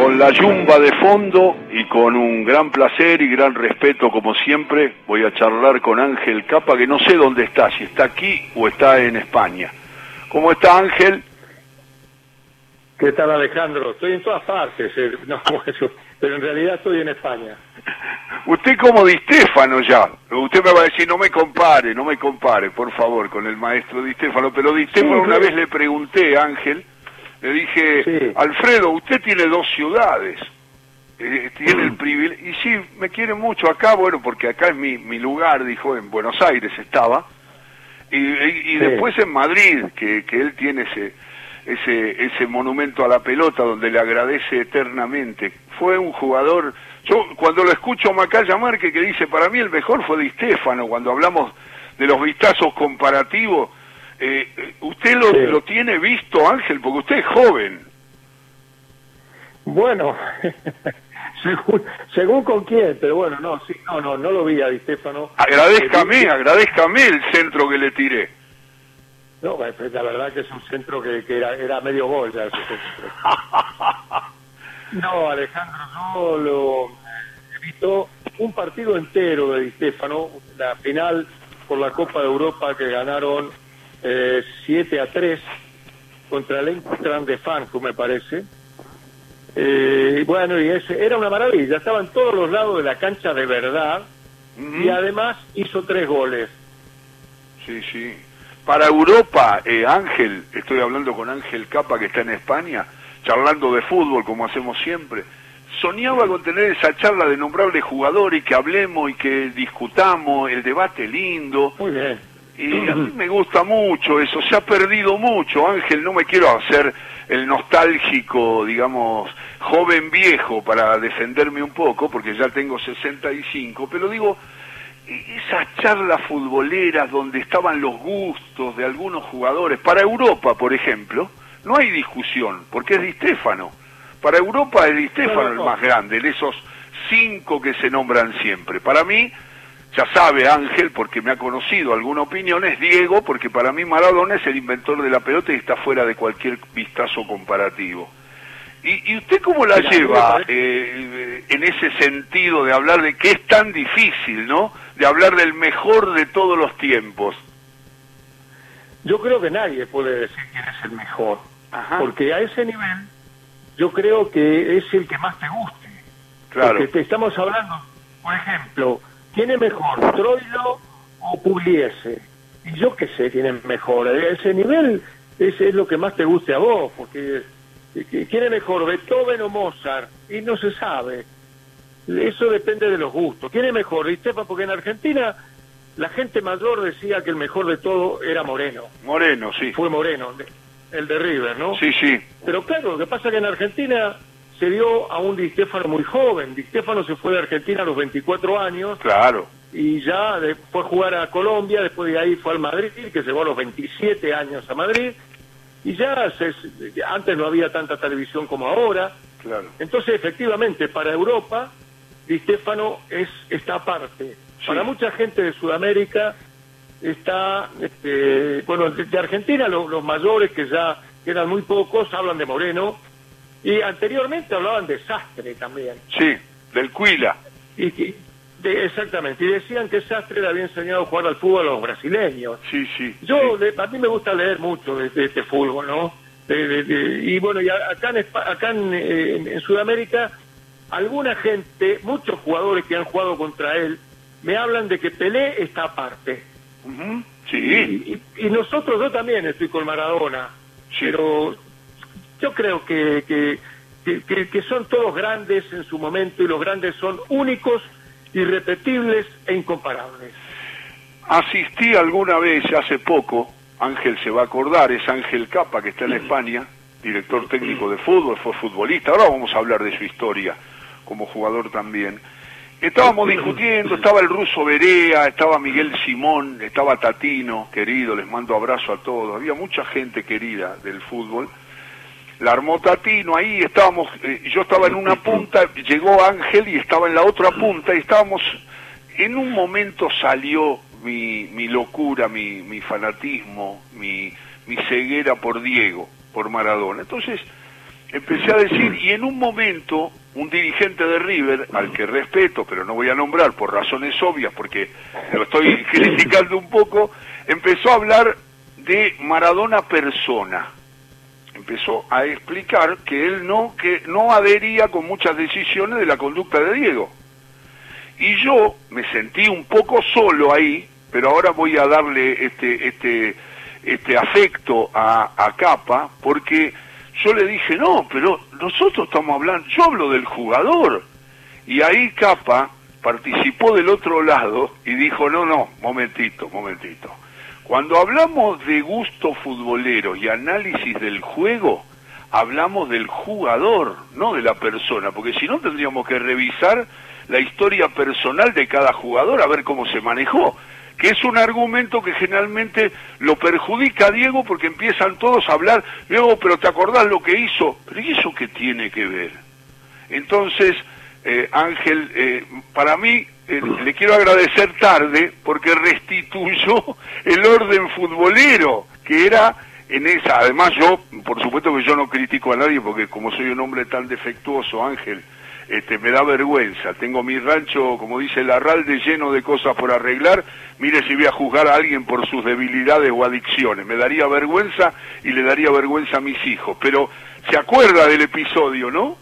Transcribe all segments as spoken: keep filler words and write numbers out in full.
con la yumba de fondo y con un gran placer y gran respeto, como siempre, voy a charlar con Ángel Capa, que no sé dónde está, si está aquí o está en España. ¿Cómo está, Ángel? ¿Qué tal, Alejandro? Estoy en todas partes, eh, no, eso, pero en realidad estoy en España. Usted como Di Stéfano ya, usted me va a decir, no me compare, no me compare, por favor, con el maestro Di Stéfano, pero Di Stéfano sí, una sí. vez le pregunté, Ángel, le dije, sí. Alfredo, usted tiene dos ciudades, eh, tiene el privilegio, y sí, me quiere mucho acá, bueno, porque acá es mi, mi lugar, dijo, en Buenos Aires estaba, y, y, y sí. después en Madrid, que, que él tiene ese, ese, ese monumento a la pelota donde le agradece eternamente. Fue un jugador, yo cuando lo escucho a Macaya Márquez que dice, para mí el mejor fue Di Stéfano, cuando hablamos de los vistazos comparativos, Eh, ¿usted lo, sí. lo tiene visto, Ángel? Porque usted es joven. Bueno, según, según con quién, pero bueno, no, sí, no, no, no lo vi a Di Stéfano. Agradézcame, eh, agradézcame el centro que le tiré. No, la verdad que es un centro que, que era, era medio gol ya ese centro. No, Alejandro, no lo he visto un partido entero de Di Stéfano, la final por la Copa de Europa que ganaron Eh, siete a tres contra el Eintracht de Frankfurt, me parece. Eh, bueno, y ese era una maravilla, estaba en todos los lados de la cancha de verdad, uh-huh. y además hizo tres goles. Sí, sí. Para Europa, eh, Ángel, estoy hablando con Ángel Capa, que está en España, charlando de fútbol, como hacemos siempre. Soñaba con tener esa charla de nombrable jugador y que hablemos y que discutamos, el debate lindo. Muy bien. Y a mí me gusta mucho eso, se ha perdido mucho, Ángel, no me quiero hacer el nostálgico, digamos, joven viejo para defenderme un poco, porque ya tengo sesenta y cinco, pero digo, esas charlas futboleras donde estaban los gustos de algunos jugadores, para Europa, por ejemplo, no hay discusión, porque es Di Stéfano. Para Europa es Di Stéfano el más grande, de esos cinco que se nombran siempre. Para mí, ya sabe Ángel, porque me ha conocido alguna opinión, es Diego, porque para mí Maradona es el inventor de la pelota y está fuera de cualquier vistazo comparativo. ¿Y, y usted cómo la Mira, lleva eh, en ese sentido de hablar de que es tan difícil, ¿no? De hablar del mejor de todos los tiempos. Yo creo que nadie puede decir quién es el mejor, Ajá. porque a ese nivel yo creo que es el que más te guste. Claro. Porque te estamos hablando, por ejemplo, ¿quién es mejor, Troilo o Pugliese? Y yo qué sé quién es mejor. A ese nivel ese es lo que más te guste a vos, porque ¿quién es mejor, Beethoven o Mozart? Y no se sabe. Eso depende de los gustos. ¿Quién es mejor, Di Stéfano? Porque en Argentina la gente mayor decía que el mejor de todo era Moreno. Moreno, sí. Fue Moreno, el de River, ¿no? Sí, sí. Pero claro, lo que pasa es que en Argentina se dio a un Di Stéfano muy joven. Di Stéfano se fue de Argentina a los veinticuatro años. Claro. Y ya de, fue a jugar a Colombia, después de ahí fue al Madrid, que llegó a los veintisiete años a Madrid. Y ya se, antes no había tanta televisión como ahora. Claro. Entonces, efectivamente, para Europa, Di Stéfano es, está aparte. Sí. Para mucha gente de Sudamérica está, este, bueno, de, de Argentina los, los mayores, que ya quedan muy pocos, hablan de Moreno. Y anteriormente hablaban de Sastre también. Sí, del Cuila. Y, y de, exactamente, y decían que Sastre le había enseñado a jugar al fútbol a los brasileños. Sí, sí. Yo, sí. Le, a mí me gusta leer mucho de, de este fútbol, ¿no? De, de, de, y bueno, y acá, en, acá en, en, en Sudamérica, alguna gente, muchos jugadores que han jugado contra él, me hablan de que Pelé está aparte. Uh-huh. Sí. Y, y, y nosotros, yo también estoy con Maradona, sí. Pero yo creo que, que, que, que son todos grandes en su momento y los grandes son únicos, irrepetibles e incomparables. Asistí alguna vez, hace poco, Ángel se va a acordar, es Ángel Capa, que está en España, director técnico de fútbol, fue futbolista, ahora vamos a hablar de su historia como jugador también. Estábamos discutiendo, estaba el ruso Berea, estaba Miguel Simón, estaba Tatino, querido, les mando abrazo a todos, había mucha gente querida del fútbol. La armó Tatino, ahí estábamos, eh, yo estaba en una punta, llegó Ángel y estaba en la otra punta, y estábamos, en un momento salió mi, mi locura, mi, mi fanatismo, mi, mi ceguera por Diego, por Maradona. Entonces, empecé a decir, y en un momento, un dirigente de River, al que respeto, pero no voy a nombrar por razones obvias, porque lo estoy criticando un poco, empezó a hablar de Maradona persona. Empezó a explicar que él no, que no adhería con muchas decisiones de la conducta de Diego. Y yo me sentí un poco solo ahí, pero ahora voy a darle este, este, este afecto a, a Capa, porque yo le dije, no, pero nosotros estamos hablando, yo hablo del jugador. Y ahí Capa participó del otro lado y dijo, no, no, momentito, momentito. Cuando hablamos de gusto futbolero y análisis del juego, hablamos del jugador, no de la persona, porque si no tendríamos que revisar la historia personal de cada jugador a ver cómo se manejó, que es un argumento que generalmente lo perjudica a Diego porque empiezan todos a hablar, Diego, pero ¿te acordás lo que hizo? ¿Pero y eso qué tiene que ver? Entonces, eh, Ángel, eh, para mí, eh, le quiero agradecer tarde porque restituyó el orden futbolero, que era en esa. Además yo, por supuesto que yo no critico a nadie porque como soy un hombre tan defectuoso, Ángel, Este, me da vergüenza, tengo mi rancho, como dice Larralde, lleno de cosas por arreglar, mire si voy a juzgar a alguien por sus debilidades o adicciones, me daría vergüenza y le daría vergüenza a mis hijos, pero se acuerda del episodio, ¿no?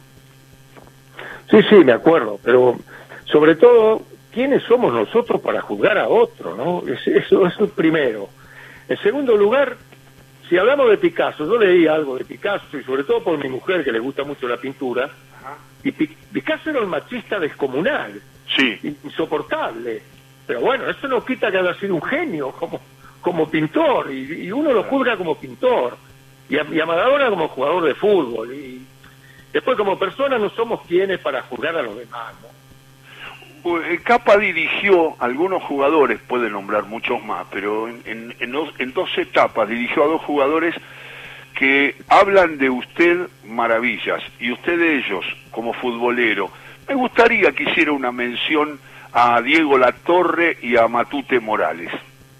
Sí, sí, me acuerdo, pero sobre todo, ¿quiénes somos nosotros para juzgar a otro, no? Eso, eso es primero. En segundo lugar, si hablamos de Picasso, yo leí algo de Picasso, y sobre todo por mi mujer, que le gusta mucho la pintura, y Picasso era un machista descomunal, sí, insoportable, pero bueno, eso no quita que haya sido un genio como como pintor, y, y uno lo juzga como pintor, y a, y a Maradona como jugador de fútbol, y después como persona no somos quienes para juzgar a los demás, ¿no? Capa dirigió a algunos jugadores, puede nombrar muchos más, pero en, en, en, dos, en dos etapas dirigió a dos jugadores que hablan de usted maravillas, y usted de ellos, como futbolero. Me gustaría que hiciera una mención a Diego Latorre y a Matute Morales.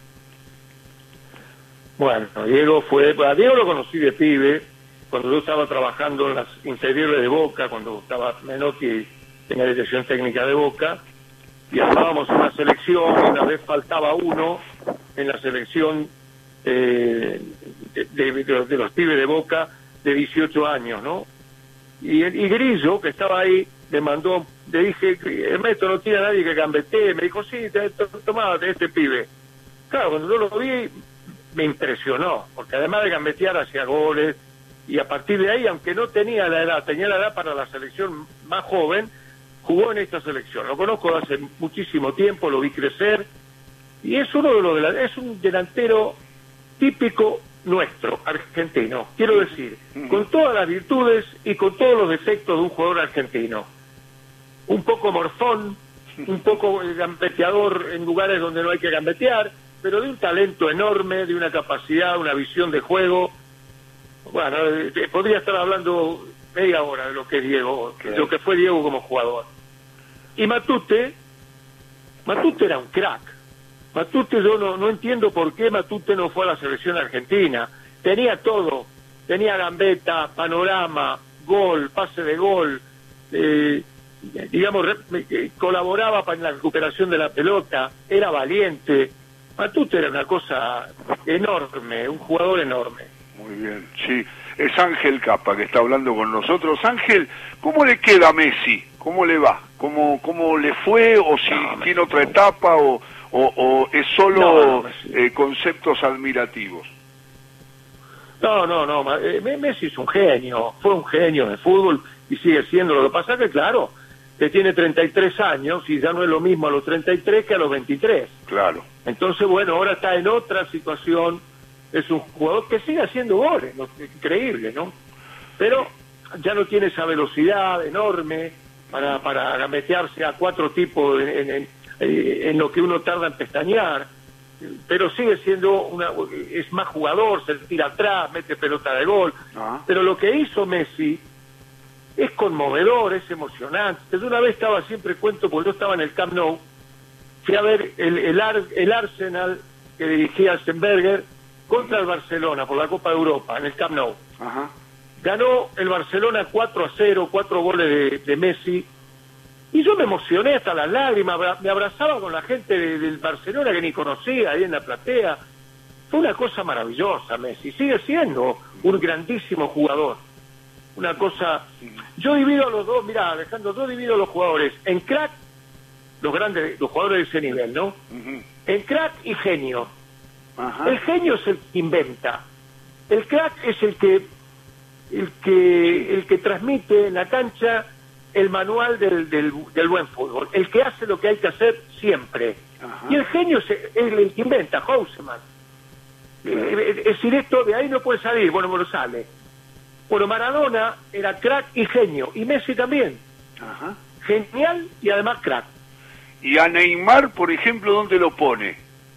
Bueno, Diego fue... A Diego lo conocí de pibe, cuando yo estaba trabajando en las inferiores de Boca, cuando estaba Menotti en la dirección técnica de Boca, y armábamos una selección, y una vez faltaba uno en la selección Eh, de, de, de, los, de los pibes de Boca de dieciocho años, ¿no? Y, y Grillo, que estaba ahí, le mandó, le dije, Ernesto, no tiene a nadie que gambetee, me dijo, sí, tomate este pibe. Claro, cuando yo lo vi, me impresionó, porque además de gambetear hacía goles, y a partir de ahí, aunque no tenía la edad, tenía la edad para la selección más joven, jugó en esta selección. Lo conozco hace muchísimo tiempo, lo vi crecer, y es uno de los de la, es un delantero típico nuestro, argentino, quiero decir, con todas las virtudes y con todos los defectos de un jugador argentino. Un poco morfón, un poco gambeteador en lugares donde no hay que gambetear, pero de un talento enorme, de una capacidad, una visión de juego. Bueno, eh, podría estar hablando media hora de lo que es Diego, de lo que fue Diego como jugador. Y Matute, Matute era un crack. Matute, yo no, no entiendo por qué Matute no fue a la selección argentina. Tenía todo, tenía gambeta, panorama, gol, pase de gol, eh, digamos, re, colaboraba para la recuperación de la pelota, era valiente. Matute era una cosa enorme, un jugador enorme. Muy bien, sí. Es Ángel Capa que está hablando con nosotros. Ángel, ¿cómo le queda a Messi? ¿Cómo le va? ¿Cómo, cómo le fue? ¿O si no, tiene otra etapa? ¿O, o, o es solo no, no, eh, conceptos admirativos? No, no, no. Messi es un genio. Fue un genio de fútbol y sigue siendo. Lo que pasa es que, claro, que tiene treinta y tres años y ya no es lo mismo a los treinta y tres que a los veintitrés. Claro. Entonces, bueno, ahora está en otra situación. Es un jugador que sigue haciendo goles, ¿no? Increíble, ¿no? Pero ya no tiene esa velocidad enorme para, para gambetearse a cuatro tipos en, en, en, en lo que uno tarda en pestañear, pero sigue siendo una, es más jugador, se tira atrás, mete pelota de gol. Ah. Pero lo que hizo Messi es conmovedor, es emocionante. Yo una vez estaba, siempre cuento, porque yo estaba en el Camp Nou, fui a ver el, el, Ar, el Arsenal que dirigía Arsène Wenger contra el Barcelona por la Copa de Europa en el Camp Nou. Ajá. ganó el Barcelona cuatro a cero, cuatro goles de, de Messi, y yo me emocioné hasta las lágrimas, me abrazaba con la gente de, del Barcelona que ni conocía ahí en la platea. Fue una cosa maravillosa Messi, sigue siendo un grandísimo jugador. Una cosa, yo divido a los dos, mirá Alejandro, yo divido a los jugadores en crack, los grandes, los jugadores de ese nivel, ¿no? Uh-huh. En crack y genio. Uh-huh. El genio es el que inventa, el crack es el que, el que, el que transmite en la cancha el manual del, del, del buen fútbol, el que hace lo que hay que hacer siempre. Uh-huh. Y el genio es el, el que inventa, Houseman. Es decir, esto de ahí no puede salir, bueno, no sale. Bueno, Maradona era crack y genio, y Messi también. Ajá. Genial y además crack. ¿Y a Neymar, por ejemplo, dónde lo pone?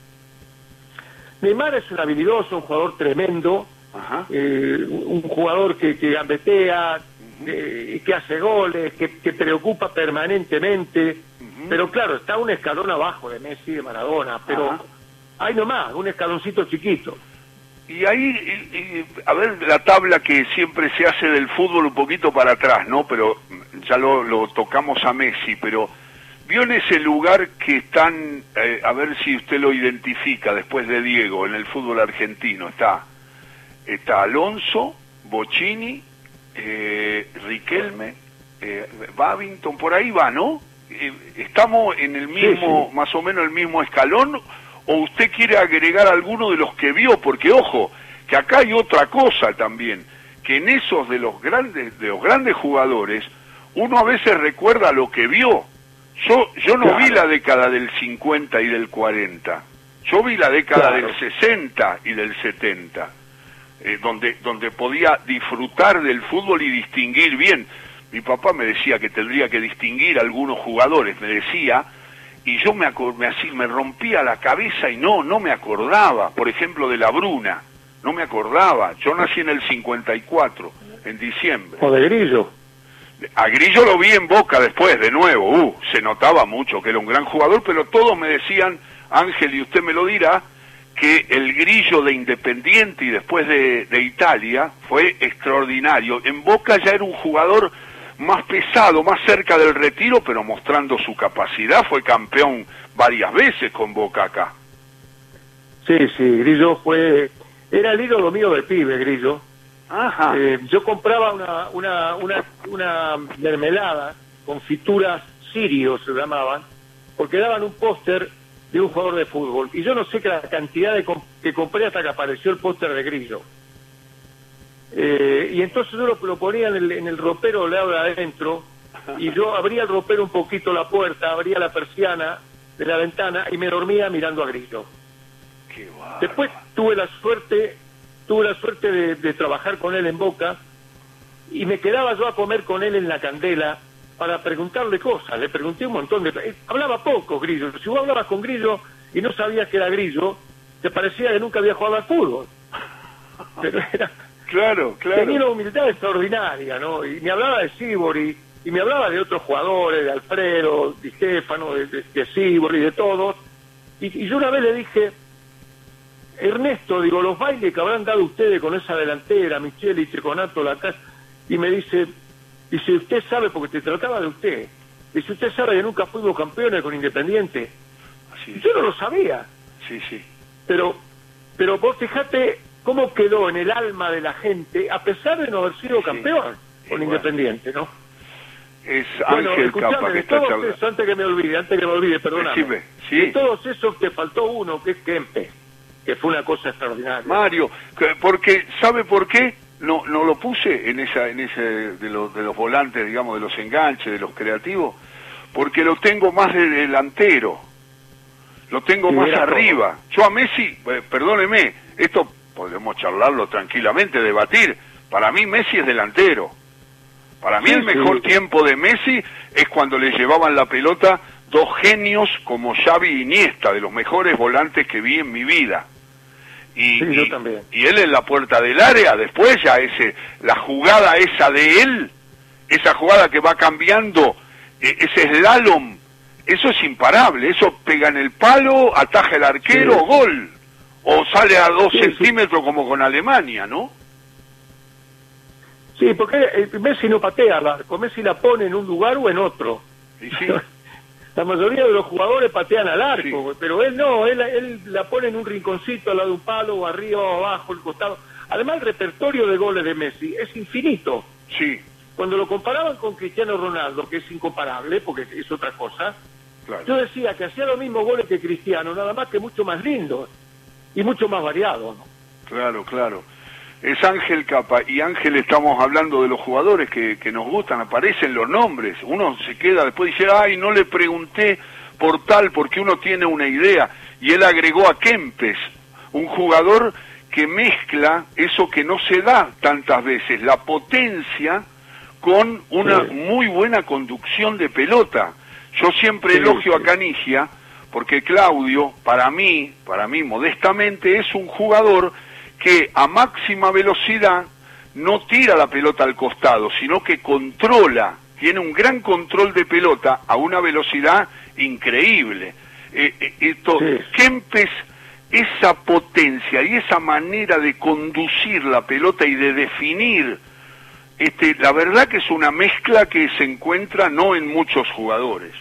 Neymar es un habilidoso, un jugador tremendo, eh, un jugador que, que gambetea, uh-huh. eh, que hace goles, que, que preocupa permanentemente, uh-huh. pero claro, está un escalón abajo de Messi y de Maradona, pero... Ajá. Hay nomás, un escaloncito chiquito. Y ahí, y, y, a ver, la tabla que siempre se hace del fútbol un poquito para atrás, ¿no? Pero ya lo, lo tocamos a Messi, pero vio en ese lugar que están, eh, a ver si usted lo identifica después de Diego, en el fútbol argentino, está, está Alonso, Bochini, eh, Riquelme, eh, Babington, por ahí va, ¿no? Eh, ¿Estamos en el mismo, sí, sí. más o menos el mismo escalón? ¿O usted quiere agregar alguno de los que vio? Porque, ojo, que acá hay otra cosa también, que en esos de los grandes de los grandes jugadores, uno a veces recuerda lo que vio. Yo yo no claro. vi la década del cincuenta y del cuarenta, yo vi la década claro. del sesenta y del setenta, eh, donde, donde podía disfrutar del fútbol y distinguir bien. Mi papá me decía que tendría que distinguir a algunos jugadores, me decía... Y yo me, me, así, me rompía la cabeza y no, no me acordaba, por ejemplo, de la Bruna, no me acordaba. Yo nací en el cincuenta y cuatro, en diciembre. ¿O de Grillo? A Grillo lo vi en Boca después, de nuevo, uh, se notaba mucho que era un gran jugador, pero todos me decían, Ángel, y usted me lo dirá, que el Grillo de Independiente y después de, de Italia fue extraordinario. En Boca ya era un jugador... más pesado, más cerca del retiro, pero mostrando su capacidad, fue campeón varias veces con Boca acá. Sí, sí, Grillo fue, era el ídolo mío del pibe, Grillo. Ajá. Eh, yo compraba una, una, una, una mermelada, confituras Sirios se llamaban, porque daban un póster de un jugador de fútbol, y yo no sé qué la cantidad de comp que compré hasta que apareció el póster de Grillo. Eh, y entonces yo lo, lo ponía en el, en el ropero del lado de adentro, y yo abría el ropero un poquito la puerta, abría la persiana de la ventana y me dormía mirando a Grillo. Qué guay. Después tuve la suerte, tuve la suerte de, de trabajar con él en Boca, y me quedaba yo a comer con él en la Candela para preguntarle cosas. Le pregunté un montón de... Eh, hablaba poco Grillo. Si vos hablabas con Grillo y no sabías que era Grillo, te parecía que nunca había jugado al fútbol. Pero era... Claro, claro. Tenía una humildad extraordinaria, ¿no? Y me hablaba de Sibori, y me hablaba de otros jugadores, de Alfredo, de Stefano, de, de, de Sibori, de todos. Y, y yo una vez le dije, Ernesto, digo, los bailes que habrán dado ustedes con esa delantera, Micheli, Checonato, la casa, y me dice, dice, usted sabe, porque te trataba de usted, dice, usted sabe que nunca fuimos campeones con Independiente. Sí. Yo no lo sabía. Sí, sí. Pero, pero vos fijate cómo quedó en el alma de la gente, a pesar de no haber sido sí, campeón con igual. Independiente, ¿no? Es Ángel bueno, Capa que de está todos charlando. Esos, antes que me olvide, antes que me olvide, perdóname. ¿Sí? De todos esos te faltó uno, que es Kempe, que fue una cosa extraordinaria. Mario, porque, ¿sabe por qué? No, no lo puse en esa, en ese, de los, de los volantes, digamos, de los enganches, de los creativos, porque lo tengo más de delantero, lo tengo sí, más arriba. Todo. Yo a Messi, eh, perdóneme, esto podemos charlarlo tranquilamente, debatir, para mí Messi es delantero. Para mí sí, el mejor sí. tiempo de Messi es cuando le llevaban la pelota dos genios como Xavi y Iniesta, de los mejores volantes que vi en mi vida. Y, sí, yo y, también. y él en la puerta del área, después ya ese, la jugada esa de él, esa jugada que va cambiando, eh, ese slalom, eso es imparable, eso pega en el palo, ataja el arquero, sí. gol, o sale a dos sí, centímetros sí. como con Alemania, ¿no? Sí, porque eh, Messi no patea al arco, Messi la pone en un lugar o en otro. Y sí. La mayoría de los jugadores patean al arco, Sí. pero él no, él, él la pone en un rinconcito al lado de un palo, o arriba o abajo, el costado. Además, el repertorio de goles de Messi es infinito. Sí, Cuando lo comparaban con Cristiano Ronaldo, que es incomparable, porque es otra cosa, claro. yo decía que hacía los mismos goles que Cristiano, nada más que mucho más lindos y mucho más variados, ¿no? Claro, claro. Es Ángel Capa, y Ángel, estamos hablando de los jugadores que, que nos gustan, aparecen los nombres, uno se queda después y dice, ay, no le pregunté por tal, porque uno tiene una idea, y él agregó a Kempes, un jugador que mezcla eso que no se da tantas veces, la potencia con una Sí. muy buena conducción de pelota. Yo siempre Sí, elogio sí. a Canigia, porque Claudio, para mí, para mí modestamente, es un jugador que a máxima velocidad no tira la pelota al costado, sino que controla, tiene un gran control de pelota a una velocidad increíble. Eh, eh, esto, Sí. Kempes, esa potencia y esa manera de conducir la pelota y de definir, este, la verdad que es una mezcla que se encuentra no en muchos jugadores.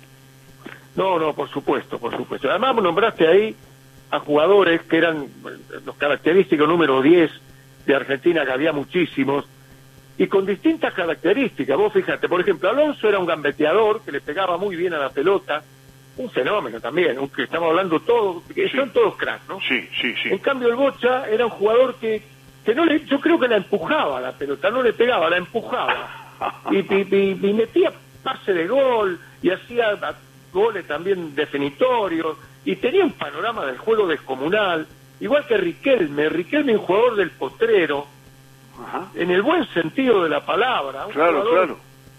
No, no, por supuesto, por supuesto. Además nombraste ahí a jugadores que eran los característicos número diez de Argentina, que había muchísimos, y con distintas características. Vos fíjate, por ejemplo, Alonso era un gambeteador que le pegaba muy bien a la pelota, un fenómeno también, aunque estamos hablando todos, que Sí. son todos cracks, ¿no? Sí, sí, sí. En cambio el Bocha era un jugador que, que no le, yo creo que la empujaba la pelota, no le pegaba, la empujaba. Y, y, y- y metía pase de gol, y hacía goles también definitorios, y tenía un panorama del juego descomunal, igual que Riquelme, Riquelme un jugador del potrero, Ajá. en el buen sentido de la palabra, un Claro, jugador claro.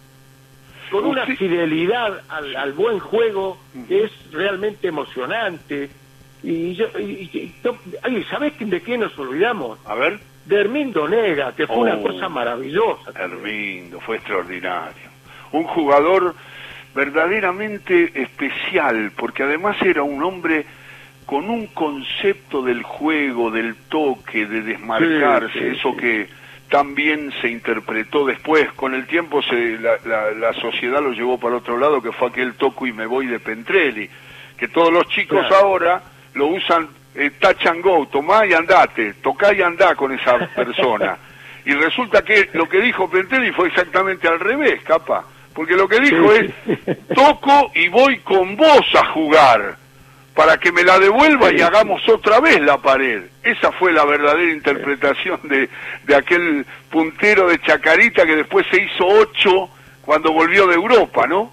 con una Usted- fidelidad al, al buen juego que es realmente emocionante. Y yo, y, y- y- no- ay, ¿sabés de quién nos olvidamos? A ver. De Hermindo Nega, que fue Oh. una cosa maravillosa. Hermindo, fue extraordinario. Un jugador verdaderamente especial, porque además era un hombre con un concepto del juego, del toque, de desmarcarse, Sí, sí, eso sí. que también se interpretó después. Con el tiempo se, la, la, la sociedad lo llevó para otro lado, que fue aquel toco y me voy de Pentrelli, que todos los chicos Claro. ahora lo usan, eh, touch and go, tomá y andate, tocá y andá con esa persona. Y resulta que lo que dijo Pentrelli fue exactamente al revés, Capa, porque lo que dijo Sí, es, sí. toco y voy con vos a jugar, para que me la devuelva Sí, y sí. hagamos otra vez la pared. Esa fue la verdadera interpretación de, de aquel puntero de Chacarita que después se hizo ocho cuando volvió de Europa, ¿no?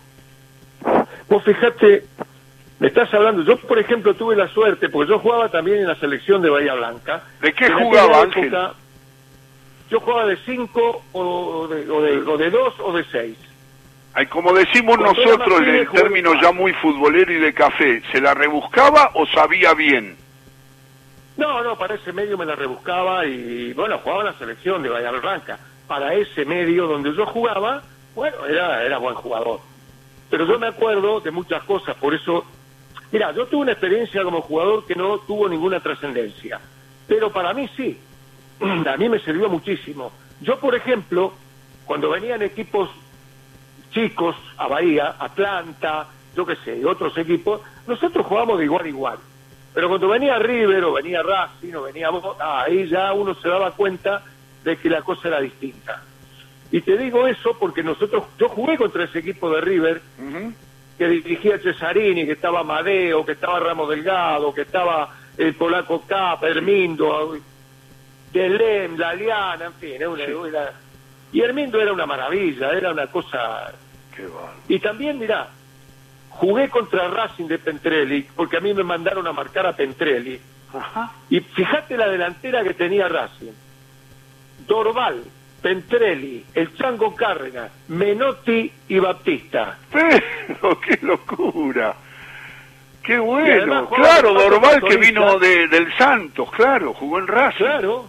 Vos fijate, me estás hablando, yo por ejemplo tuve la suerte, porque yo jugaba también en la selección de Bahía Blanca. ¿De qué En aquella jugaba, Ángel? época, yo jugaba de cinco o de, o de, o de dos o de seis. Ay, como decimos Cuando era nosotros, más el pibe, jugaba término igual. ya muy futbolero y de café, ¿se la rebuscaba o sabía bien? No, no, para ese medio me la rebuscaba y, bueno, jugaba en la selección de Bahía Blanca. Para ese medio donde yo jugaba, bueno, era, era buen jugador. Pero yo me acuerdo de muchas cosas, por eso... Mira, yo tuve una experiencia como jugador que no tuvo ninguna trascendencia. Pero para mí sí. A mí me sirvió muchísimo. Yo, por ejemplo, cuando venían equipos chicos a Bahía, Atlanta, yo qué sé, y otros equipos, nosotros jugábamos de igual a igual. Pero cuando venía River o venía Racing o venía Boca, ahí ya uno se daba cuenta de que la cosa era distinta. Y te digo eso porque nosotros, yo jugué contra ese equipo de River, Ujú. que dirigía Cesarini, que estaba Amadeo, que estaba Ramos Delgado, que estaba el polaco Capa, Hermindo, Delem, La Liana, en fin, era una, Sí. era- y Hermindo era una maravilla, era una cosa... Qué bárbaro. Y también, mirá, jugué contra Racing de Pentrelli, porque a mí me mandaron a marcar a Pentrelli, Ajá. y fíjate la delantera que tenía Racing. Dorval, Pentrelli, el Chango Cárdenas, Menotti y Baptista. Pero, qué locura. Qué además bueno. jugaba Claro, con Paco Dorval que Pastoriza. vino de, del Santos, claro, jugó en Racing. Claro.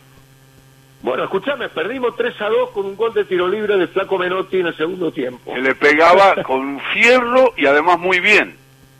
Bueno, escuchame, perdimos tres a dos con un gol de tiro libre de Flaco Menotti en el segundo tiempo. Que le pegaba con fierro y además muy bien.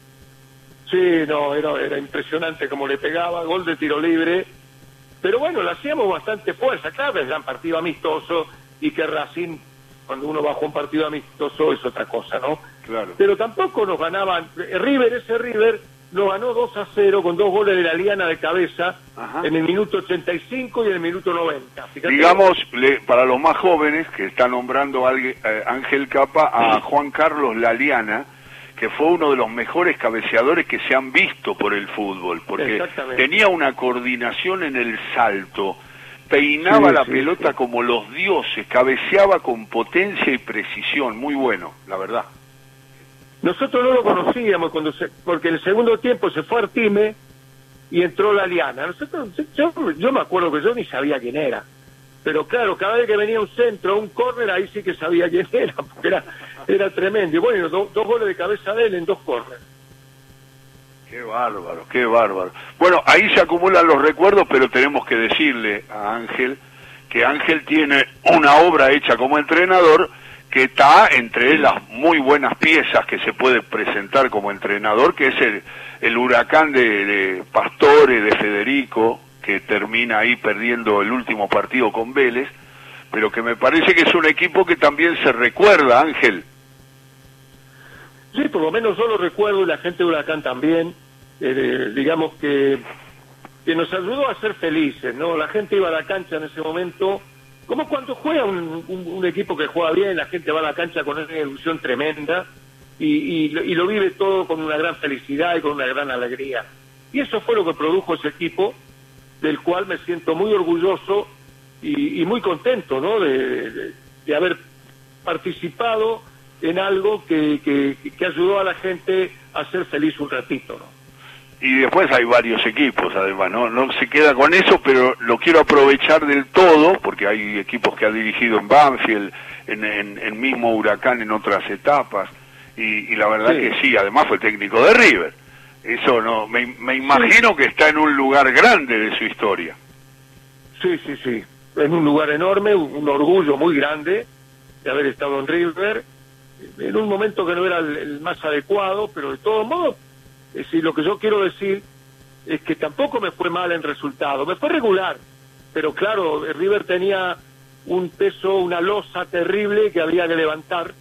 Sí, no, era, era impresionante como le pegaba, gol de tiro libre. Pero bueno, le hacíamos bastante fuerza, claro, era un partido amistoso y que Racing, cuando uno va a jugar un partido amistoso, es otra cosa, ¿no? Claro. Pero tampoco nos ganaban, River, ese River, nos ganó dos a cero con dos goles de la Liana de cabeza. Ajá. En el minuto ochenta y cinco y en el minuto noventa. Fíjate. Digamos, le, para los más jóvenes, que está nombrando a eh, Ángel Capa, a Juan Carlos Laliana, que fue uno de los mejores cabeceadores que se han visto por el fútbol, porque tenía una coordinación en el salto, peinaba sí, la sí, pelota sí. como los dioses, cabeceaba con potencia y precisión, muy bueno, la verdad. Nosotros no lo conocíamos cuando se, porque en el segundo tiempo se fue Artime y entró Laliana. Nosotros, yo, yo me acuerdo que yo ni sabía quién era, pero claro, cada vez que venía un centro, un córner, ahí sí que sabía quién era, porque era, era tremendo. Y bueno, do, dos goles de cabeza de él en dos córneres. Qué bárbaro, qué bárbaro. Bueno, ahí se acumulan los recuerdos, pero tenemos que decirle a Ángel que Ángel tiene una obra hecha como entrenador que está entre las muy buenas piezas que se puede presentar como entrenador, que es el, el Huracán de, de Pastore, de Federico, que termina ahí perdiendo el último partido con Vélez, pero que me parece que es un equipo que también se recuerda, Ángel. Sí, por lo menos yo lo recuerdo, y la gente de Huracán también, eh, digamos que, que nos ayudó a ser felices, ¿no? La gente iba a la cancha en ese momento, como cuando juega un, un, un equipo que juega bien, la gente va a la cancha con una ilusión tremenda y, y, y lo vive todo con una gran felicidad y con una gran alegría. Y eso fue lo que produjo ese equipo, del cual me siento muy orgulloso y, y muy contento, ¿no? De, de, de haber participado en algo que, que, que ayudó a la gente a ser feliz un ratito, ¿no? Y después hay varios equipos, además, ¿no? No se queda con eso, pero lo quiero aprovechar del todo, porque hay equipos que ha dirigido en Banfield, en, en, en mismo Huracán en otras etapas, y, y la verdad sí. que sí, además fue técnico de River. Eso no, me, me imagino sí. que está en un lugar grande de su historia. Sí, sí, sí, en un lugar enorme, un, un orgullo muy grande de haber estado en River, en un momento que no era el, el más adecuado, pero de todos modos, es decir, lo que yo quiero decir es que tampoco me fue mal en resultado, me fue regular, pero claro, River tenía un peso, una losa terrible que había que levantar,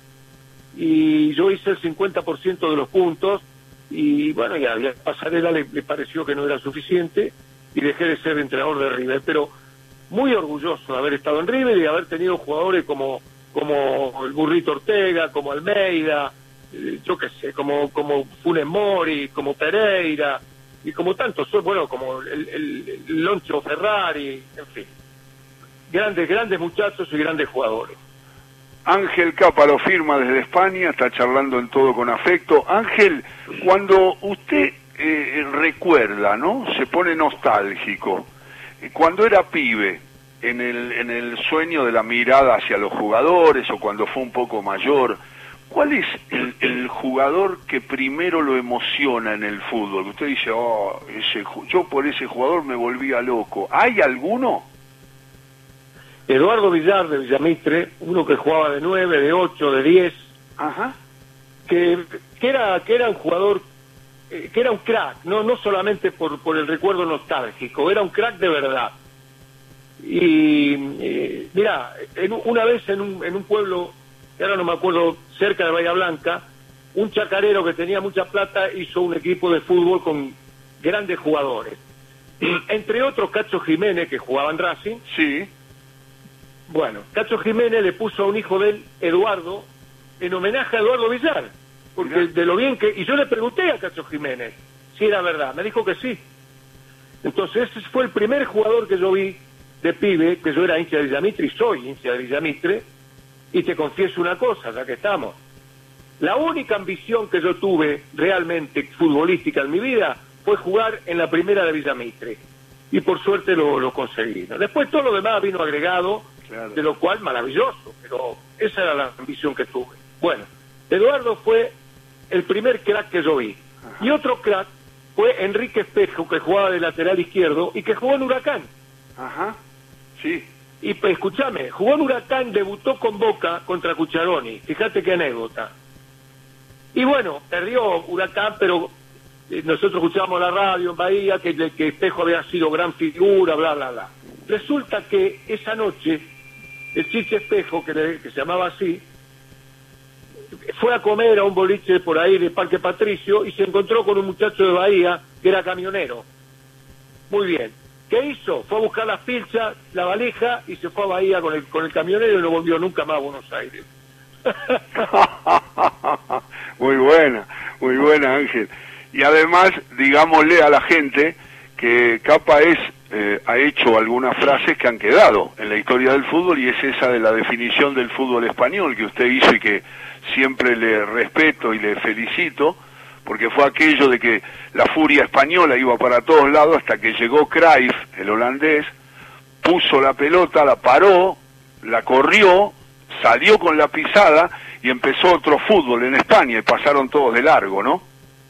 y yo hice el cincuenta por ciento de los puntos, y bueno, ya a Pasarela le, le pareció que no era suficiente, y dejé de ser entrenador de River, pero muy orgulloso de haber estado en River y de haber tenido jugadores como, como el Burrito Ortega, como Almeida, yo qué sé, como como Funes Mori, como Pereira, y como tantos, bueno, como el, el, el Loncho Ferrari, en fin. Grandes, grandes muchachos y grandes jugadores. Ángel Capa lo firma desde España, está charlando en Todo con Afecto. Ángel, cuando usted eh, recuerda, ¿no? Se pone nostálgico. Cuando era pibe, en el, en el sueño de la mirada hacia los jugadores, o cuando fue un poco mayor, ¿cuál es el, el jugador que primero lo emociona en el fútbol? Que usted dice, oh, ese, yo por ese jugador me volvía loco. ¿Hay alguno? Eduardo Villar de Villamitre, uno que jugaba de nueve, de ocho, de diez. Ajá. Que, que, era, que era un jugador, eh, que era un crack, no, no solamente por, por el recuerdo nostálgico, era un crack de verdad. Y eh, mira, en, una vez en un, en un pueblo, que ahora no me acuerdo, cerca de Bahía Blanca, un chacarero que tenía mucha plata hizo un equipo de fútbol con grandes jugadores. Entre otros, Cacho Jiménez, que jugaba en Racing. Sí. Bueno, Cacho Jiménez le puso a un hijo de él, Eduardo, en homenaje a Eduardo Villar, porque Mirá. de lo bien que... Y yo le pregunté a Cacho Jiménez si era verdad, me dijo que sí. Entonces ese fue el primer jugador que yo vi de pibe, que yo era hincha de Villamitre, y soy hincha de Villamitre, y te confieso una cosa, ya que estamos. La única ambición que yo tuve realmente futbolística en mi vida fue jugar en la primera de Villamitre, y por suerte lo, lo conseguí, ¿no? Después todo lo demás vino agregado, claro. De lo cual maravilloso, pero esa era la ambición que tuve. Bueno, Eduardo fue el primer crack que yo vi. Ajá. Y otro crack fue Enrique Espejo, que jugaba de lateral izquierdo y que jugó en Huracán. Ajá, sí. Y pues, escúchame, jugó en Huracán, debutó con Boca contra Cucharoni, fíjate qué anécdota. Y bueno, perdió Huracán, pero eh, nosotros escuchábamos la radio en Bahía, que, que Espejo había sido gran figura, bla, bla, bla. Resulta que esa noche el Chiche Espejo, que, le, que se llamaba así, fue a comer a un boliche por ahí de Parque Patricio y se encontró con un muchacho de Bahía que era camionero. Muy bien. ¿Qué hizo? Fue a buscar las pilchas, la valija y se fue a Bahía con el, con el camionero y no volvió nunca más a Buenos Aires. Muy buena, muy buena, Ángel. Y además, digámosle a la gente que Capa es, eh, ha hecho algunas frases que han quedado en la historia del fútbol, y es esa de la definición del fútbol español que usted hizo y que siempre le respeto y le felicito, porque fue aquello de que la furia española iba para todos lados hasta que llegó Cruyff, el holandés, puso la pelota, la paró, la corrió, salió con la pisada y empezó otro fútbol en España y pasaron todos de largo, ¿no?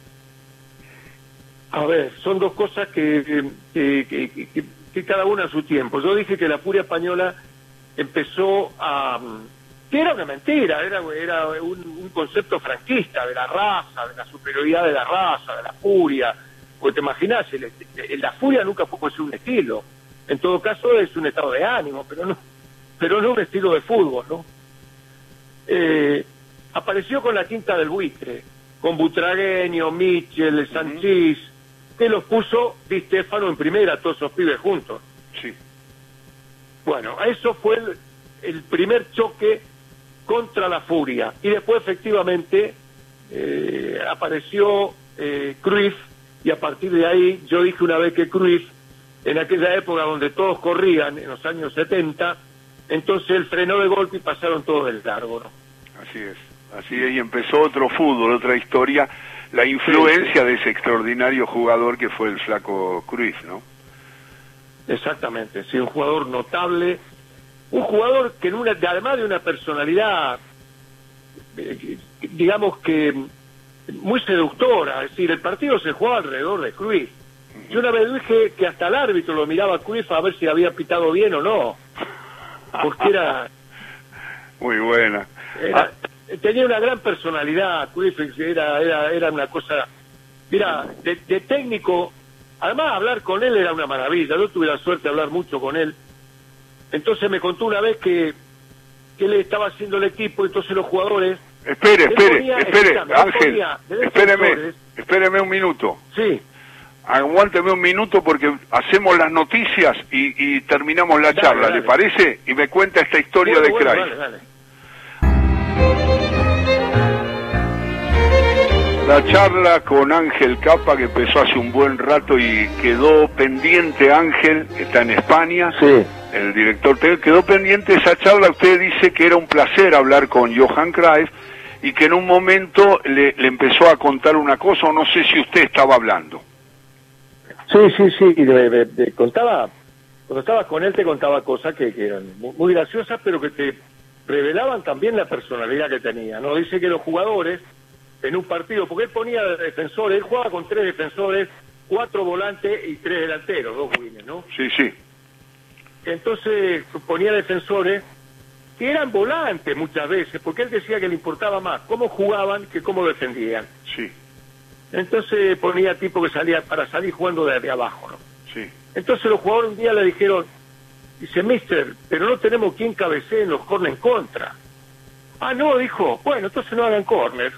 A ver, son dos cosas que, que, que, que, que cada una a su tiempo. Yo dije que la furia española empezó a... que era una mentira, era, era un, un concepto franquista de la raza, de la superioridad de la raza, de la furia. Porque te imaginas, el, el, la furia nunca fue un estilo. En todo caso es un estado de ánimo, pero no, pero no un estilo de fútbol, ¿no? Eh, apareció con la quinta del buitre, con Butragueño, Michel, Sanchís, que los puso Di Stéfano en primera, todos esos pibes juntos. Sí. Bueno, eso fue el, el primer choque contra la furia. Y después, efectivamente, eh, apareció eh, Cruyff, y a partir de ahí, yo dije una vez que Cruyff, en aquella época donde todos corrían, en los años setenta, entonces él frenó de golpe y pasaron todos del largo, ¿no? Así es, así es, y empezó otro fútbol, otra historia, la influencia sí, sí. de ese extraordinario jugador que fue el flaco Cruyff, ¿no? Exactamente, sí, un jugador notable, un jugador que en una, además de una personalidad, eh, digamos que muy seductora, es decir, el partido se jugaba alrededor de Cruyff. Yo una vez dije que hasta el árbitro lo miraba a Cruyff a ver si había pitado bien o no, porque era... Muy buena. Era, ah. Tenía una gran personalidad, Cruyff, era, era, era una cosa... Mira, de, de técnico, además hablar con él era una maravilla, yo tuve la suerte de hablar mucho con él. Entonces me contó una vez que, que él estaba haciendo el equipo, entonces los jugadores... Espere, espere, ponía, espere, Ángel, espéreme, espéreme un minuto. Sí. Aguánteme un minuto porque hacemos las noticias y, y terminamos la dale, charla, dale. ¿Le parece? Y me cuenta esta historia bueno, de bueno, Cruyff. Dale, dale. La charla con Ángel Capa, que empezó hace un buen rato y quedó pendiente. Ángel, que está en España, sí. El director, quedó pendiente esa charla. Usted dice que era un placer hablar con Johan Cruyff y que en un momento le, le empezó a contar una cosa, o no sé si usted estaba hablando. Sí, sí, sí, y de, de, de, contaba, cuando estabas con él te contaba cosas que, que eran muy, muy graciosas, pero que te revelaban también la personalidad que tenía, ¿no? Dice que los jugadores, en un partido, porque él ponía defensores, él jugaba con tres defensores, cuatro volantes y tres delanteros, dos wingers, ¿no? Sí, sí. Entonces ponía defensores que eran volantes muchas veces, porque él decía que le importaba más cómo jugaban que cómo defendían. Sí. Entonces ponía tipo que salía para salir jugando desde abajo, ¿no? Sí. Entonces los jugadores un día le dijeron, dice, mister, pero no tenemos quien cabecee en los corners en contra. Ah, no, dijo, bueno, entonces no hagan corners.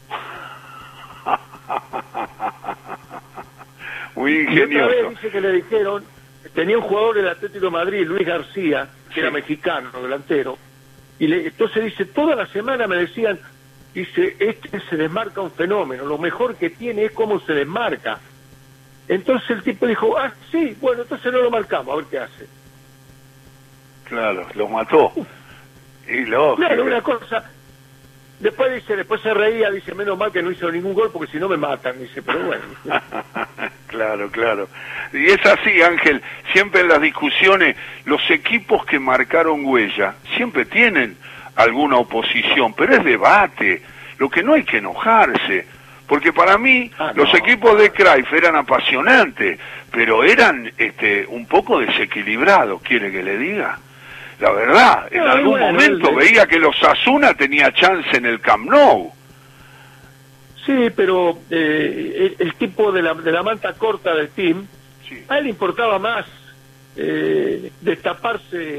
Muy ingenioso. Y otra vez dice que le dijeron, tenía un jugador del Atlético de Madrid, Luis García, que sí. era mexicano, delantero, y le, entonces dice, toda la semana me decían, dice, este se desmarca un fenómeno, lo mejor que tiene es cómo se desmarca. Entonces el tipo dijo, ah, sí, bueno, entonces no lo marcamos, a ver qué hace. Claro, lo mató. Y lo Claro, una cosa... Después dice, después se reía, dice, menos mal que no hizo ningún gol porque si no me matan, dice, pero bueno. Claro, claro. Y es así, Ángel, siempre en las discusiones, los equipos que marcaron huella siempre tienen alguna oposición, pero es debate, lo que no hay que enojarse, porque para mí ah, no. los equipos de Cruyff eran apasionantes, pero eran este un poco desequilibrados, ¿quiere que le diga? La verdad, en no, algún bueno, momento el, veía que los Osasuna tenía chance en el Camp Nou. Sí, pero eh, el, el tipo de la, de la manta corta del team, sí. a él le importaba más eh, destaparse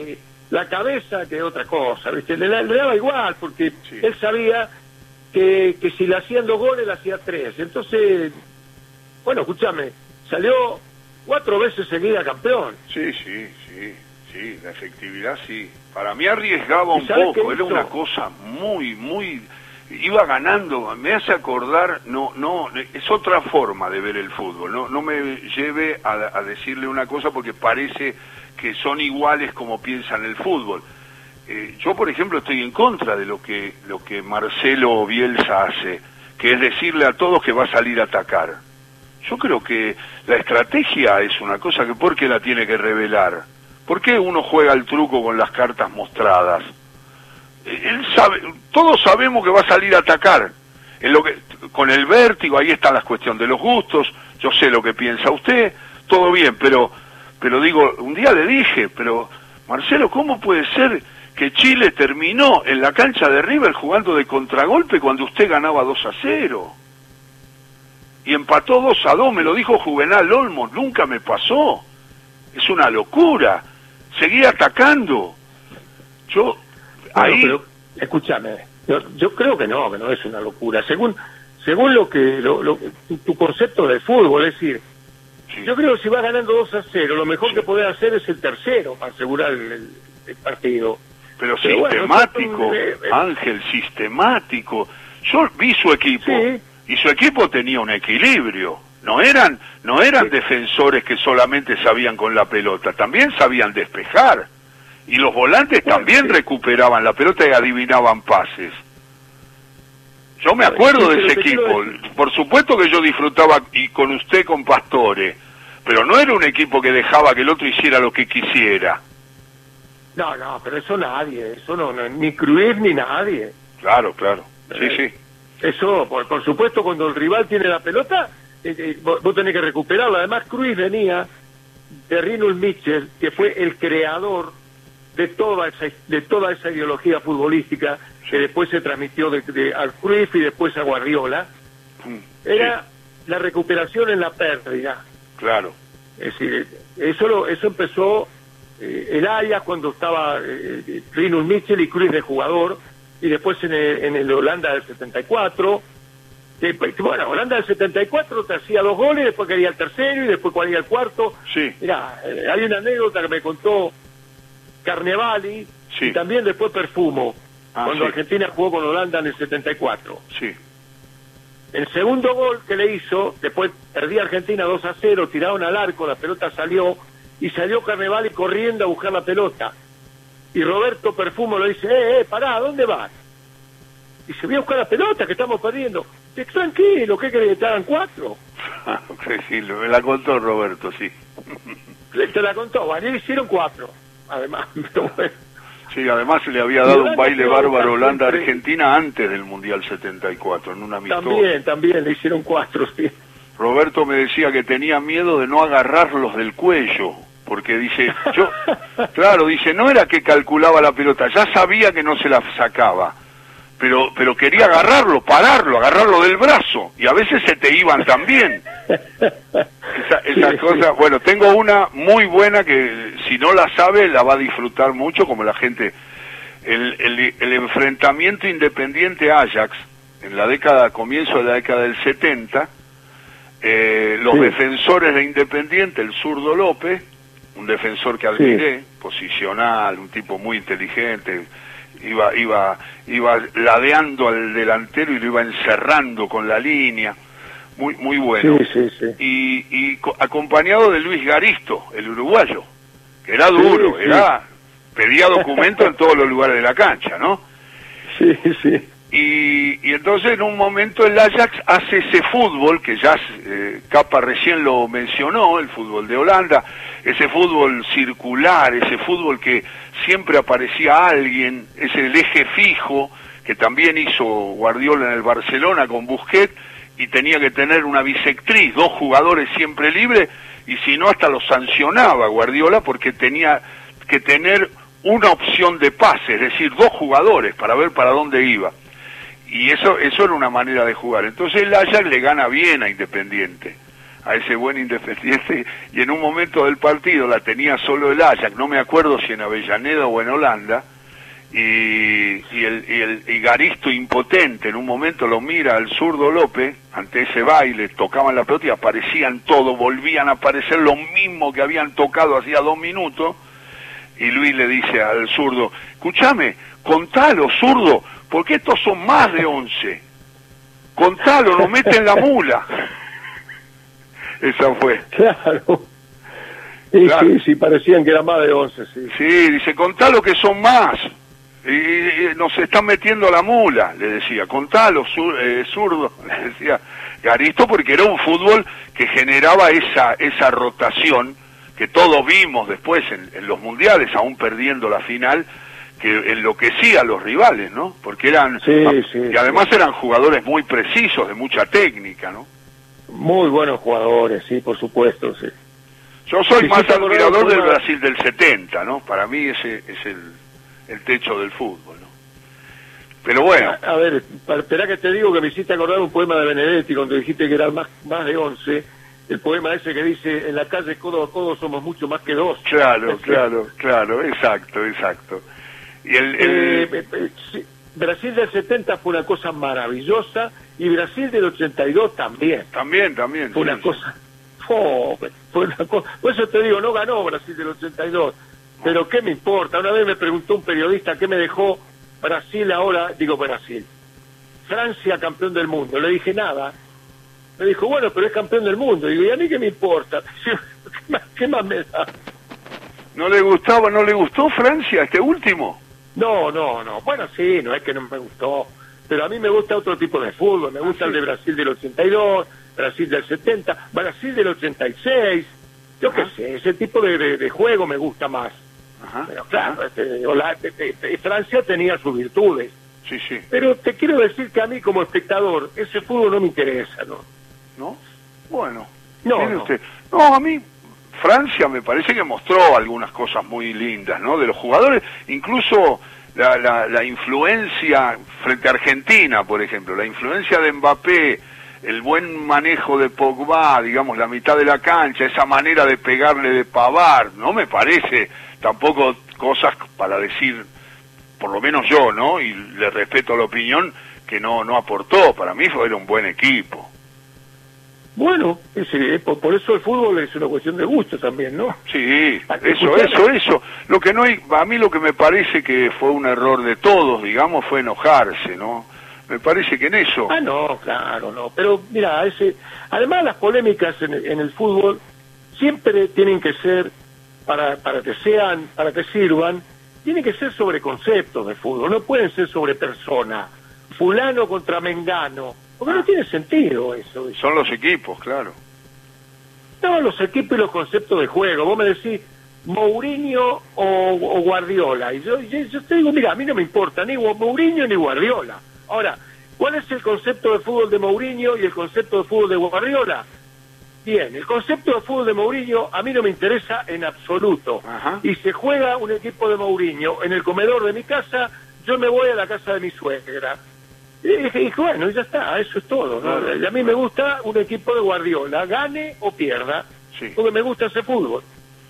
la cabeza que otra cosa, ¿viste? Le, le daba igual, porque Sí. él sabía que, que si le hacían dos goles, le hacía tres. Entonces, bueno, escúchame, salió cuatro veces seguida campeón. Sí, sí, sí, sí, la efectividad sí. Para mí arriesgaba ¿Y un sabes poco, qué era hizo? una cosa muy, muy... Iba ganando, me hace acordar, no, no, es otra forma de ver el fútbol, no, no me lleve a, a decirle una cosa porque parece que son iguales como piensan el fútbol. Eh, yo, por ejemplo, estoy en contra de lo que, lo que Marcelo Bielsa hace, que es decirle a todos que va a salir a atacar. Yo creo que la estrategia es una cosa que ¿por qué la tiene que revelar? ¿Por qué uno juega al truco con las cartas mostradas? Él sabe, todos sabemos que va a salir a atacar. En lo que, con el vértigo, ahí está la cuestión de los gustos, yo sé lo que piensa usted, todo bien, pero, pero digo, un día le dije, pero Marcelo, ¿cómo puede ser que Chile terminó en la cancha de River jugando de contragolpe cuando usted ganaba dos a cero? Y empató dos a dos, me lo dijo Juvenal Olmos, nunca me pasó. Es una locura. Seguía atacando. Yo, Bueno, ahí... pero, escúchame, yo, yo creo que no, que no es una locura. Según según lo que lo, lo, tu, tu concepto de fútbol, es decir, Sí. yo creo que si va ganando dos a cero, lo mejor Sí. que podés hacer es el tercero para asegurar el, el, el partido. Pero Pero bueno, sistemático, son, eh, eh, Ángel, sistemático. Yo vi su equipo, Sí. y su equipo tenía un equilibrio. No eran, no eran Sí. defensores que solamente sabían con la pelota, también sabían despejar. Y los volantes Bueno, también sí. recuperaban la pelota y adivinaban pases. Yo me acuerdo Sí, de pero ese te quiero equipo. decir- Por supuesto que yo disfrutaba y con usted con Pastore, pero no era un equipo que dejaba que el otro hiciera lo que quisiera. No, no, pero eso nadie, eso no, no ni Cruyff ni nadie. Claro, claro. Sí, Eh, sí. Eso, por, por supuesto, cuando el rival tiene la pelota, eh, eh, vos, vos tenés que recuperarla. Además, Cruyff venía de Rinus Michel, que fue el creador de toda esa de toda esa ideología futbolística que después se transmitió de, de, a Cruyff y después a Guardiola. Mm, Era sí, la recuperación en la pérdida. claro. Es decir, eso lo, eso empezó eh, el Ajax cuando estaba eh, Rinus Michel y Cruyff de jugador, y después en el, en el Holanda del setenta y cuatro. Que, bueno, Holanda del setenta y cuatro te hacía dos goles, después quería el tercero y después quería el cuarto. Sí. Mirá, eh, hay una anécdota que me contó Carnevali, Sí. y también después Perfumo, Ah, cuando sí. Argentina jugó con Holanda en el setenta y cuatro. Sí. El segundo gol que le hizo, después perdía Argentina dos a cero, tiraron al arco, la pelota salió, y salió Carnevali corriendo a buscar la pelota. Y Roberto Perfumo le dice, eh, eh, pará, ¿a dónde vas? Y se voy a buscar la pelota, que estamos perdiendo. Dice, tranquilo, ¿qué querés que te hagan cuatro? Sí, sí, lo- me la contó Roberto, sí. Le- Te la contó, bueno, y le hicieron cuatro, además. Pero bueno. Sí, además le había Y dado un Holanda baile quedó bárbaro siempre- Holanda-Argentina antes del Mundial setenta y cuatro, en un amistoso. También, también, le hicieron cuatro, sí. Roberto me decía que tenía miedo de no agarrarlos del cuello, porque dice, yo, claro, dice, no era que calculaba la pelota, ya sabía que no se la sacaba, pero pero quería agarrarlo, pararlo, agarrarlo del brazo, y a veces se te iban también. Esa, esas Sí, cosas, sí. bueno, tengo una muy buena que si no la sabe la va a disfrutar mucho, como la gente, el, el, el enfrentamiento Independiente-Ajax, en la década, comienzo de la década del setenta, eh, los Sí. defensores de Independiente, el zurdo López, un defensor que admiré, posicional, un tipo muy inteligente, iba iba iba ladeando al delantero y lo iba encerrando con la línea, muy muy bueno. Sí, sí, sí. Y, y co- acompañado de Luis Garisto, el uruguayo, que era duro, Sí, sí. era pedía documento en todos los lugares de la cancha, ¿no? Sí, sí. Y, y entonces en un momento el Ajax hace ese fútbol que ya eh, Capa recién lo mencionó, el fútbol de Holanda, ese fútbol circular, ese fútbol que siempre aparecía alguien, es el eje fijo que también hizo Guardiola en el Barcelona con Busquets, y tenía que tener una bisectriz, dos jugadores siempre libres, y si no hasta los sancionaba Guardiola porque tenía que tener una opción de pase, es decir, dos jugadores para ver para dónde iba. Y eso eso era una manera de jugar. Entonces el Ajax le gana bien a Independiente. a ese buen Independiente, y en un momento del partido la tenía solo el Ajax, no me acuerdo si en Avellaneda o en Holanda, y, y, el, y, el, y Garisto impotente en un momento lo mira al zurdo López, ante ese baile, tocaban la pelota y aparecían todos, volvían a aparecer lo mismo que habían tocado hacía dos minutos, y Luis le dice al zurdo, escúchame, contalo, zurdo, porque estos son más de once, contalo, nos meten la mula. Esa fue. Claro. Y claro. Sí, sí, parecían que eran más de once, sí. Sí, dice, contalo que son más. Y, y, y nos están metiendo la mula, le decía. Contalo, sur, eh, zurdo, le decía Garisto, porque era un fútbol que generaba esa esa rotación que todos vimos después en, en los mundiales, aún perdiendo la final, que enloquecía a los rivales, ¿no? Porque eran... Sí, sí, y además sí. eran jugadores muy precisos, de mucha técnica, ¿no? Muy buenos jugadores, sí, por supuesto, sí. Yo soy sí, más sí, admirador del una... Brasil del setenta, ¿no? Para mí ese es el, el techo del fútbol, ¿no? Pero bueno. A, a ver, espera que te digo que me hiciste acordar un poema de Benedetti cuando dijiste que eran más, más de once. El poema ese que dice, en la calle codo a codo somos mucho más que dos. Claro, claro, claro, exacto, exacto. Y el... el... Eh, eh, eh, sí. Brasil del setenta fue una cosa maravillosa y Brasil del ochenta y dos también. También, también. Fue sí, una sí. cosa... Oh, fue una cosa... Por eso te digo, no ganó Brasil del ochenta y dos. Pero ¿qué me importa? Una vez me preguntó un periodista qué me dejó Brasil ahora, digo Brasil. Francia campeón del mundo. Le dije nada. Me dijo, bueno, pero es campeón del mundo. Digo, ¿y a mí qué me importa? ¿Qué más, qué más me da? ¿No le gustaba, no le gustó Francia, este último? No, no, no. Bueno, sí, no es que no me gustó. Pero a mí me gusta otro tipo de fútbol. Me gusta ah, el sí. de Brasil del ochenta y dos, Brasil del setenta, Brasil del ochenta y seis. Yo qué sé, ese tipo de, de, de juego me gusta más. Ajá. Pero claro, este, Hola, este, este, Francia tenía sus virtudes. Sí, sí. Pero te quiero decir que a mí como espectador, ese fútbol no me interesa, ¿no? ¿No? Bueno. No, Mire no. usted. No, a mí... Francia me parece que mostró algunas cosas muy lindas, ¿no? De los jugadores, incluso la, la, la influencia frente a Argentina, por ejemplo, la influencia de Mbappé, el buen manejo de Pogba, digamos, la mitad de la cancha, esa manera de pegarle de Pavard, no me parece tampoco cosas para decir, por lo menos yo, ¿no? Y le respeto la opinión, que no, no aportó, para mí fue era un buen equipo. Bueno, ese, por, por eso el fútbol es una cuestión de gusto también, ¿no? Sí, eso, eso, eso. Lo que no hay, a mí lo que me parece que fue un error de todos, digamos, fue enojarse, ¿no? Me parece que en eso... Ah, no, claro, no. Pero mira, ese, además las polémicas en, en el fútbol siempre tienen que ser, para, para que sean, para que sirvan, tienen que ser sobre conceptos de fútbol, no pueden ser sobre persona. Fulano contra Mengano. Porque no tiene sentido eso. Son los equipos, claro. No, los equipos y los conceptos de juego. Vos me decís Mourinho o, o Guardiola. Y yo, yo, yo te digo, mira, a mí no me importa ni Mourinho ni Guardiola. Ahora, ¿cuál es el concepto de fútbol de Mourinho y el concepto de fútbol de Guardiola? Bien, el concepto de fútbol de Mourinho a mí no me interesa en absoluto. Ajá. Y se juega un equipo de Mourinho en el comedor de mi casa, yo me voy a la casa de mi suegra. Y dije, y bueno, ya está, eso es todo, ¿no? Claro. Y a mí me gusta un equipo de Guardiola, gane o pierda, Sí. porque me gusta ese fútbol.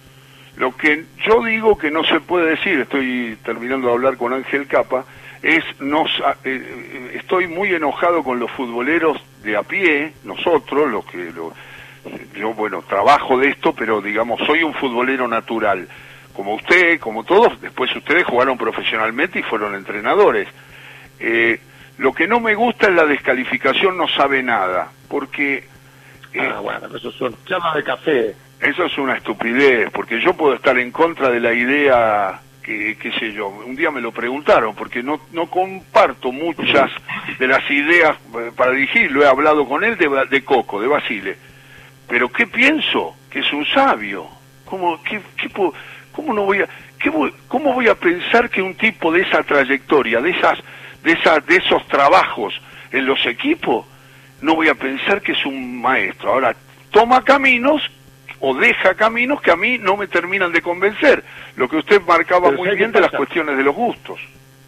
Lo que yo digo que no se puede decir, estoy terminando de hablar con Ángel Capa, es, nos, eh, estoy muy enojado con los futboleros de a pie, nosotros, los que, lo, yo, bueno, trabajo de esto, pero digamos, soy un futbolero natural, como usted, como todos, después ustedes jugaron profesionalmente y fueron entrenadores. Eh, Lo que no me gusta es la descalificación no sabe nada, porque... Eh, ah, bueno, eso son llamas de café. Eso es una estupidez, porque yo puedo estar en contra de la idea, que, qué sé yo, un día me lo preguntaron, porque no, no comparto muchas de las ideas para dirigir, lo he hablado con él de, de Coco, de Basile, pero ¿qué pienso? Que es un sabio. ¿Cómo, qué, qué, cómo no voy a, qué voy, cómo voy a pensar que un tipo de esa trayectoria, de esas... de esa, de esos trabajos en los equipos, no voy a pensar que es un maestro? Ahora, toma caminos o deja caminos que a mí no me terminan de convencer. Lo que usted marcaba muy bien de las cuestiones de los gustos.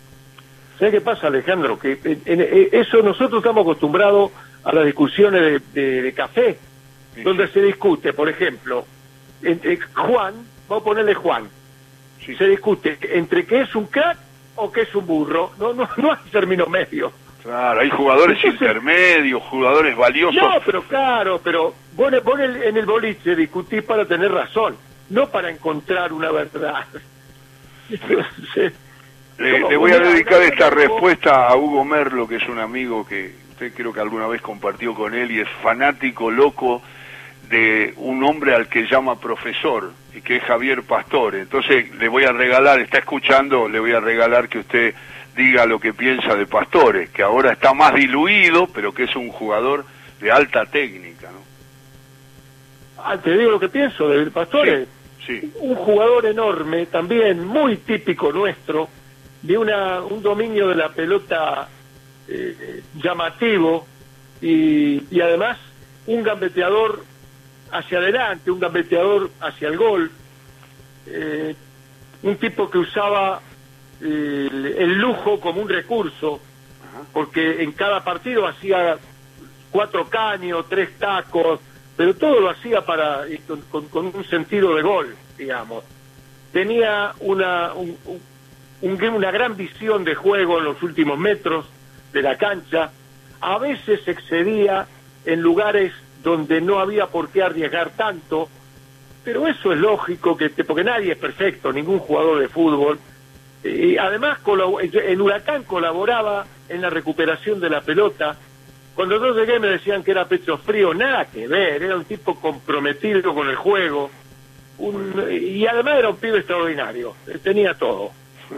¿Sabe qué pasa, Alejandro? Que en, en, en eso nosotros estamos acostumbrados a las discusiones de, de, de café. Sí, donde sí. se discute, por ejemplo, entre Juan, vamos a ponerle Juan, Sí. se discute entre que es un crack o que es un burro, no, no, no hay término medio. Claro, hay jugadores Entonces- intermedios, jugadores valiosos. No, pero claro, pero vos, vos en, el, en el boliche discutís para tener razón, no para encontrar una verdad. Entonces, Le, como le voy a una- dedicar una- esta una- respuesta a Hugo Merlo, que es un amigo que usted creo que alguna vez compartió con él y es fanático loco de un hombre al que llama profesor, y que es Javier Pastore. Entonces le voy a regalar, está escuchando, le voy a regalar que usted diga lo que piensa de Pastore, que ahora está más diluido, pero que es un jugador de alta técnica, ¿no? Ah, te digo lo que pienso del Pastore. Sí, Un jugador enorme, también muy típico nuestro, de una un dominio de la pelota eh, llamativo y, y además un gambeteador hacia adelante, un gambeteador hacia el gol, eh, un tipo que usaba eh, el, el lujo como un recurso, porque en cada partido hacía cuatro caños, tres tacos, pero todo lo hacía para eh, con, con- con un sentido de gol, digamos. Tenía una, un- un- un- una gran visión de juego en los últimos metros de la cancha, a veces excedía en lugares donde no había por qué arriesgar tanto, pero eso es lógico, que te- porque nadie es perfecto, ningún jugador de fútbol. Y además colabo- en Huracán colaboraba en la recuperación de la pelota. Cuando yo llegué me decían que era pecho frío, nada que ver, era un tipo comprometido con el juego, un, y además era un pibe extraordinario, tenía todo.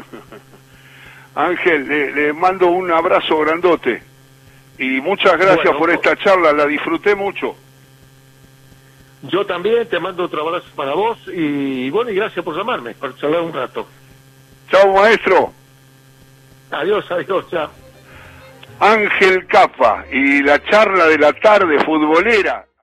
Ángel, le, le mando un abrazo grandote y muchas gracias Bueno, por esta charla, la disfruté mucho. Yo también te mando otro abrazo para vos y bueno, y gracias por llamarme, por charlar un rato. Chao, maestro. Adiós, adiós, chao. Ángel Capa y la charla de la tarde futbolera.